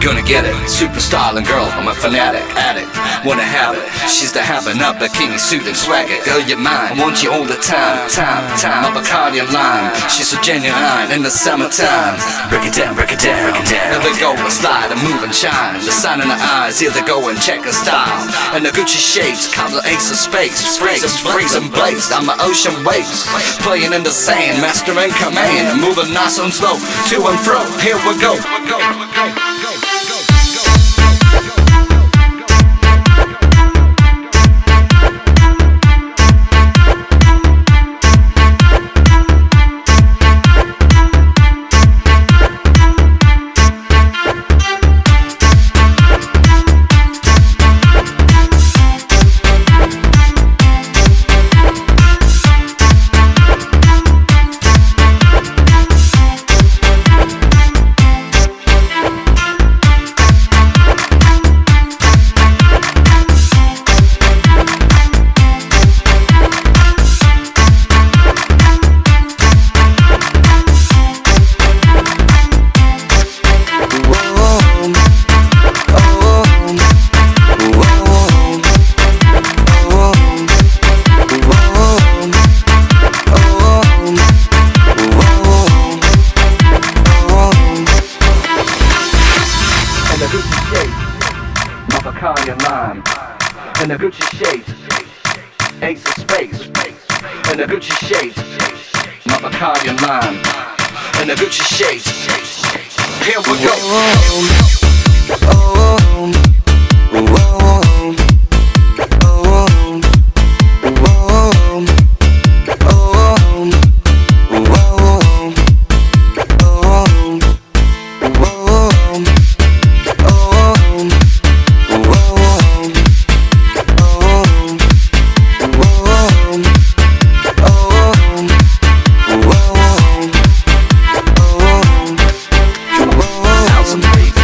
gonna get it. Super styling girl, I'm a fanatic, addict, wanna have it. She's the having a bikini suit and swagger. Girl, you're mine, I want you all the time. A Bacardi and lime. She's so genuine in the summertime. Break it down, break it down, break it down. Here they go, and slide and move and shine. The sun in the eyes, here they go and check her style. And the Gucci shades, color ace of space. Freeze and blaze, I'm the ocean waves. Playing in the sand, master in command. Moving nice and slow, to and fro. Here we go. Bacardi and lime, and the Gucci shades, ace of space, and the Gucci shades, my Bacardi and lime, and the Gucci shades. Here we go. Some